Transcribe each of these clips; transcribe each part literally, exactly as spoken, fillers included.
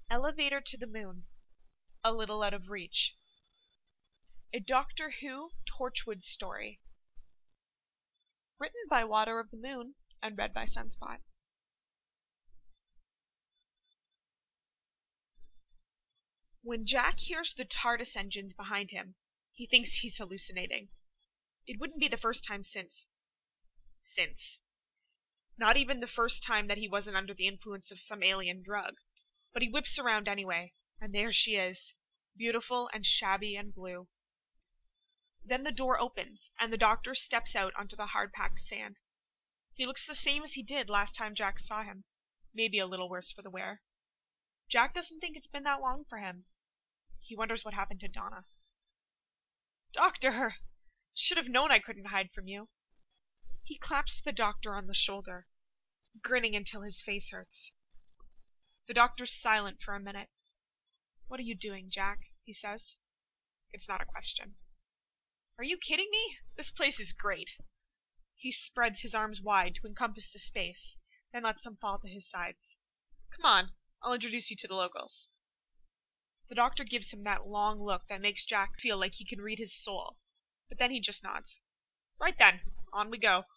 Elevator to the Moon. A Little Out of Reach. A Doctor Who Torchwood story. Written by Water of the Moon and read by Sunspot. When Jack hears the TARDIS engines behind him, he thinks he's hallucinating. It wouldn't be the first time since... Since. Not even the first time that he wasn't under the influence of some alien drug. But he whips around anyway, and there she is, beautiful and shabby and blue. Then the door opens, and the Doctor steps out onto the hard-packed sand. He looks the same as he did last time Jack saw him, maybe a little worse for the wear. Jack doesn't think it's been that long for him. He wonders what happened to Donna. "Doctor! Should have known I couldn't hide from you." He claps the Doctor on the shoulder, grinning until his face hurts. The Doctor's silent for a minute. "What are you doing, Jack?" he says. It's not a question. "Are you kidding me? This place is great." He spreads his arms wide to encompass the space, then lets them fall to his sides. "Come on, I'll introduce you to the locals." The Doctor gives him that long look that makes Jack feel like he can read his soul, but then he just nods. "Right then, on we go."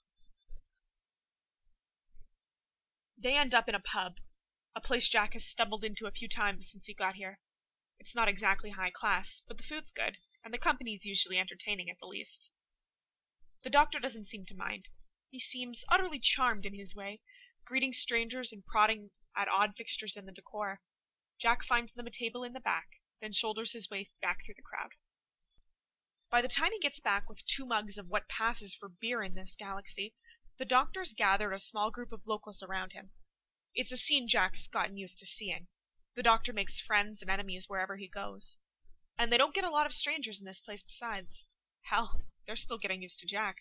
They end up in a pub, a place Jack has stumbled into a few times since he got here. It's not exactly high class, but the food's good, and the company's usually entertaining at the least. The Doctor doesn't seem to mind. He seems utterly charmed in his way, greeting strangers and prodding at odd fixtures in the decor. Jack finds them a table in the back, then shoulders his way back through the crowd. By the time he gets back with two mugs of what passes for beer in this galaxy, the Doctor's gathered a small group of locals around him. It's a scene Jack's gotten used to seeing. The Doctor makes friends and enemies wherever he goes. And they don't get a lot of strangers in this place besides. Hell, they're still getting used to Jack.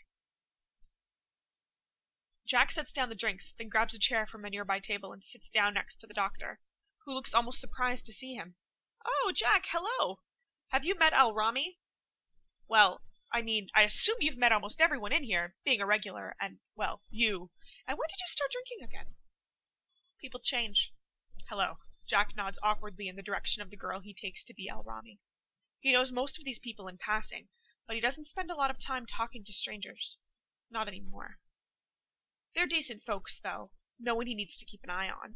Jack sets down the drinks, then grabs a chair from a nearby table and sits down next to the Doctor, who looks almost surprised to see him. "Oh, Jack, hello! Have you met Al Rami?" "Well, I mean, I assume you've met almost everyone in here, being a regular, and, well, you. And when did you start drinking again?" "People change." "Hello." Jack nods awkwardly in the direction of the girl he takes to be Al Rami. He knows most of these people in passing, but he doesn't spend a lot of time talking to strangers. Not anymore. They're decent folks, though, no one he needs to keep an eye on.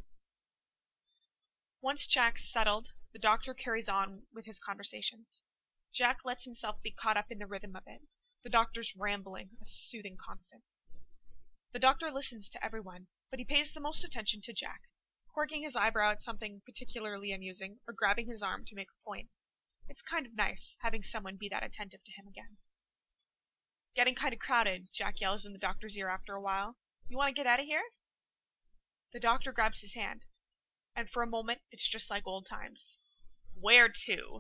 Once Jack's settled, the Doctor carries on with his conversations. Jack lets himself be caught up in the rhythm of it, the Doctor's rambling, a soothing constant. The Doctor listens to everyone, but he pays the most attention to Jack, quirking his eyebrow at something particularly amusing, or grabbing his arm to make a point. It's kind of nice, having someone be that attentive to him again. "Getting kind of crowded," Jack yells in the Doctor's ear after a while. "You want to get out of here?" The Doctor grabs his hand, and for a moment it's just like old times. "Where to?"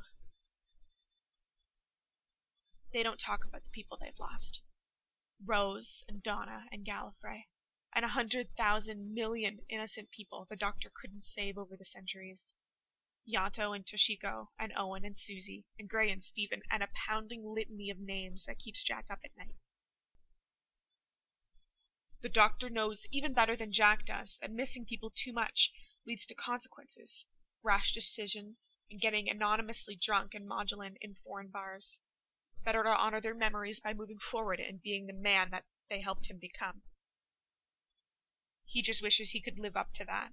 They don't talk about the people they've lost. Rose and Donna and Gallifrey, and a hundred thousand million innocent people the Doctor couldn't save over the centuries. Yato and Toshiko, and Owen and Susie, and Gray and Stephen, and a pounding litany of names that keeps Jack up at night. The Doctor knows even better than Jack does that missing people too much leads to consequences, rash decisions, and getting anonymously drunk and maudlin in foreign bars. Better to honor their memories by moving forward and being the man that they helped him become. He just wishes he could live up to that.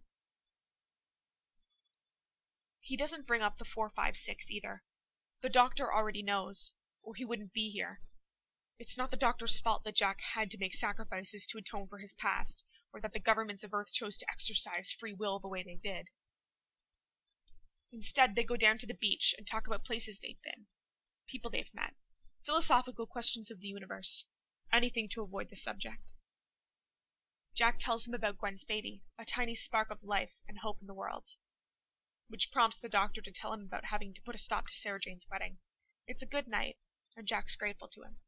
He doesn't bring up the four five six either. The Doctor already knows, or he wouldn't be here. It's not the Doctor's fault that Jack had to make sacrifices to atone for his past, or that the governments of Earth chose to exercise free will the way they did. Instead, they go down to the beach and talk about places they've been, people they've met, philosophical questions of the universe, anything to avoid the subject. Jack tells him about Gwen's baby, a tiny spark of life and hope in the world, which prompts the Doctor to tell him about having to put a stop to Sarah Jane's wedding. It's a good night, and Jack's grateful to him.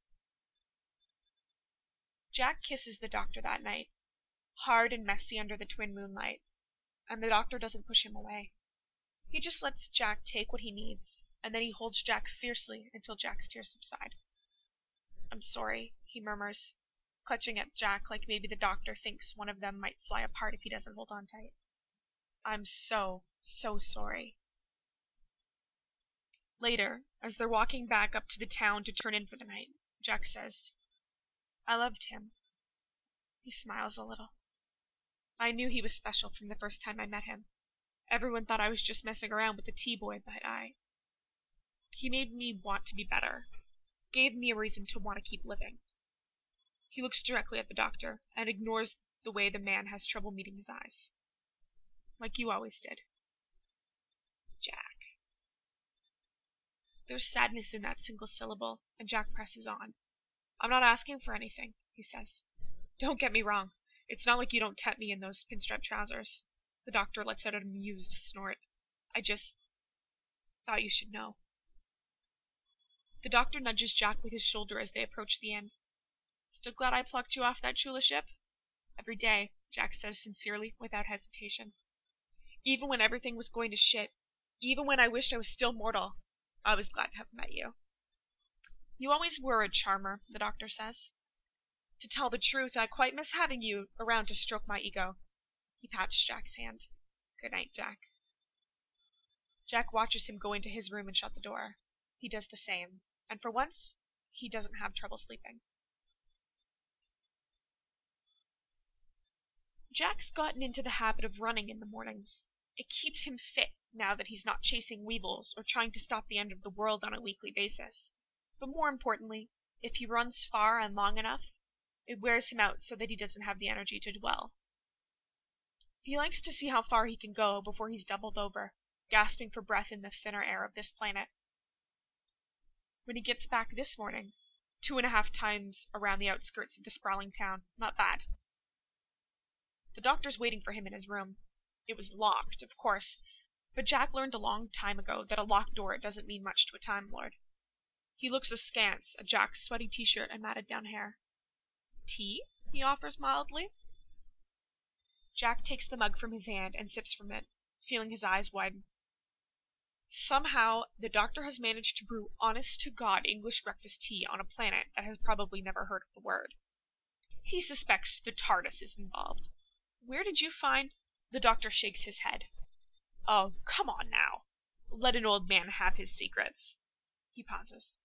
Jack kisses the Doctor that night, hard and messy under the twin moonlight, and the Doctor doesn't push him away. He just lets Jack take what he needs, and then he holds Jack fiercely until Jack's tears subside. "I'm sorry," he murmurs, clutching at Jack like maybe the Doctor thinks one of them might fly apart if he doesn't hold on tight. "I'm so, so sorry," Later, as they're walking back up to the town to turn in for the night, Jack says, "I loved him." He smiles a little. "I knew he was special from the first time I met him. Everyone thought I was just messing around with the T-boy, but I... He made me want to be better. Gave me a reason to want to keep living." He looks directly at the doctor and ignores the way the man has trouble meeting his eyes. "Like you always did. Jack." There's sadness in that single syllable, and Jack presses on. "I'm not asking for anything," he says. "Don't get me wrong. It's not like you don't tempt me in those pinstripe trousers." The doctor lets out an amused snort. "I just thought you should know." The doctor nudges Jack with his shoulder as they approach the inn. "Still glad I plucked you off that Chula ship?" "Every day," Jack says sincerely, without hesitation. "Even when everything was going to shit, even when I wished I was still mortal, I was glad to have met you." "You always were a charmer," the doctor says. "To tell the truth, I quite miss having you around to stroke my ego." He pats Jack's hand. "Good night, Jack." Jack watches him go into his room and shut the door. He does the same, and for once, he doesn't have trouble sleeping. Jack's gotten into the habit of running in the mornings. It keeps him fit now that he's not chasing weevils or trying to stop the end of the world on a weekly basis. But more importantly, if he runs far and long enough, it wears him out so that he doesn't have the energy to dwell. He likes to see how far he can go before he's doubled over, gasping for breath in the thinner air of this planet. When he gets back this morning, two and a half times around the outskirts of the sprawling town, not bad. The doctor's waiting for him in his room. It was locked, of course, but Jack learned a long time ago that a locked door doesn't mean much to a Time Lord. He looks askance at Jack's sweaty t-shirt and matted down hair. "Tea?" he offers mildly. Jack takes the mug from his hand and sips from it, feeling his eyes widen. Somehow, the doctor has managed to brew honest-to-God English breakfast tea on a planet that has probably never heard of the word. He suspects the TARDIS is involved. "Where did you find—" The doctor shakes his head. "Oh, come on now. Let an old man have his secrets." He pauses.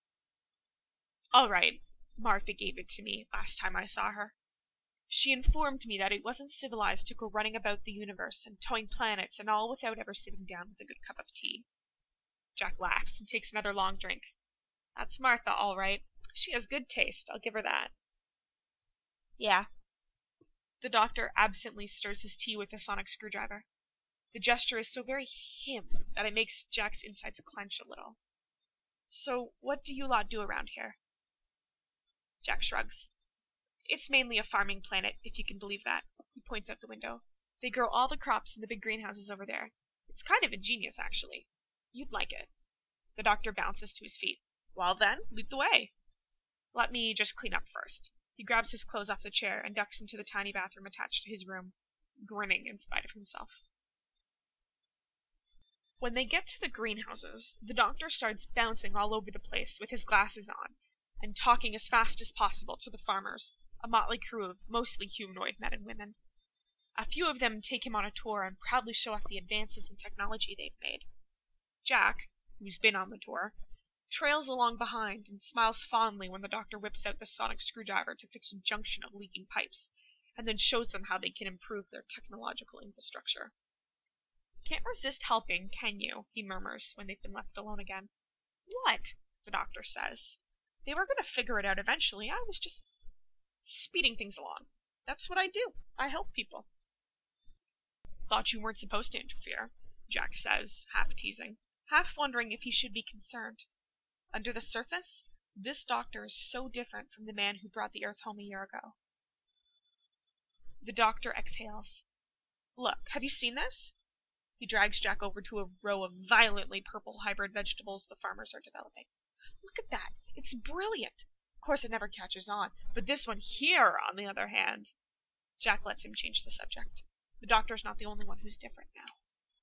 "All right. Martha gave it to me last time I saw her. She informed me that it wasn't civilized to go running about the universe and towing planets and all without ever sitting down with a good cup of tea." Jack laughs and takes another long drink. "That's Martha, all right. She has good taste, I'll give her that." "Yeah." The doctor absently stirs his tea with a sonic screwdriver. The gesture is so very him that it makes Jack's insides clench a little. "So, what do you lot do around here?" Jack shrugs. "It's mainly a farming planet, if you can believe that." He points out the window. "They grow all the crops in the big greenhouses over there. It's kind of ingenious, actually. You'd like it." The doctor bounces to his feet. "Well then, lead the way." "Let me just clean up first." He grabs his clothes off the chair and ducks into the tiny bathroom attached to his room, grinning in spite of himself. When they get to the greenhouses, the doctor starts bouncing all over the place with his glasses on, and talking as fast as possible to the farmers, a motley crew of mostly humanoid men and women. A few of them take him on a tour and proudly show off the advances in technology they've made. Jack, who's been on the tour, trails along behind and smiles fondly when the doctor whips out the sonic screwdriver to fix a junction of leaking pipes, and then shows them how they can improve their technological infrastructure. "Can't resist helping, can you?" he murmurs when they've been left alone again. "What?" the doctor says. "They were going to figure it out eventually. I was just speeding things along. That's what I do. I help people." "Thought you weren't supposed to interfere," Jack says, half teasing, half wondering if he should be concerned. Under the surface, this doctor is so different from the man who brought the Earth home a year ago. The doctor exhales. "Look, have you seen this?" He drags Jack over to a row of violently purple hybrid vegetables the farmers are developing. "Look at that. It's brilliant. Of course it never catches on, but this one here, on the other hand..." Jack lets him change the subject. The doctor's not the only one who's different now.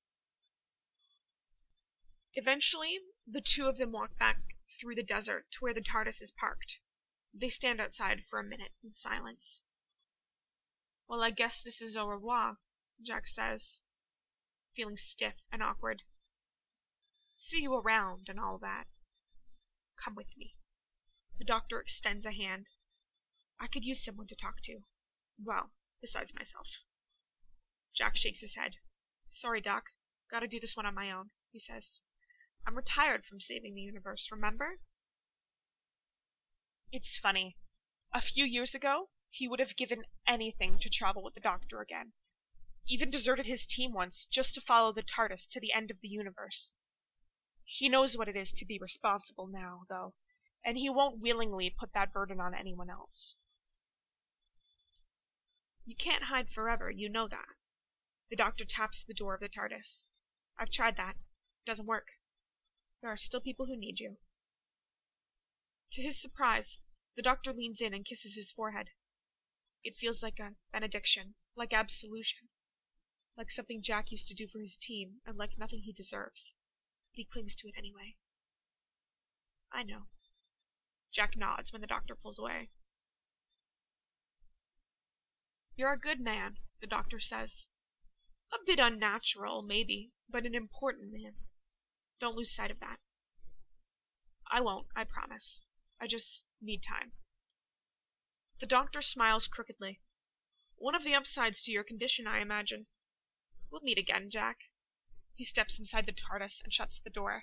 Eventually, the two of them walk back through the desert to where the TARDIS is parked. They stand outside for a minute in silence. "Well, I guess this is au revoir," Jack says, feeling stiff and awkward. see you around and all that. Come with me." The doctor extends a hand. "I could use someone to talk to. Well, besides myself." Jack shakes his head. "Sorry, Doc. Gotta do this one on my own," he says. "I'm retired from saving the universe, remember?" It's funny. A few years ago, he would have given anything to travel with the Doctor again. Even deserted his team once just to follow the TARDIS to the end of the universe. He knows what it is to be responsible now, though, and he won't willingly put that burden on anyone else. "You can't hide forever, you know that." The Doctor taps the door of the TARDIS. "I've tried that. It doesn't work. There are still people who need you." To his surprise, the Doctor leans in and kisses his forehead. It feels like a benediction, like absolution. Like something Jack used to do for his team, and like nothing he deserves. But he clings to it anyway. "I know." Jack nods when the Doctor pulls away. "You're a good man," the Doctor says. "A bit unnatural, maybe, but an important man. Don't lose sight of that." "I won't, I promise. I just need time." The Doctor smiles crookedly. "One of the upsides to your condition, I imagine. We'll meet again, Jack." He steps inside the TARDIS and shuts the door.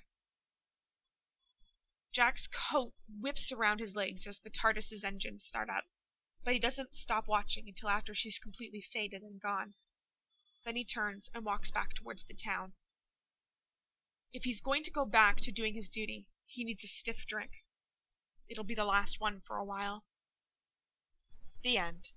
Jack's coat whips around his legs as the TARDIS's engines start up, but he doesn't stop watching until after she's completely faded and gone. Then he turns and walks back towards the town. If he's going to go back to doing his duty, he needs a stiff drink. It'll be the last one for a while. The end.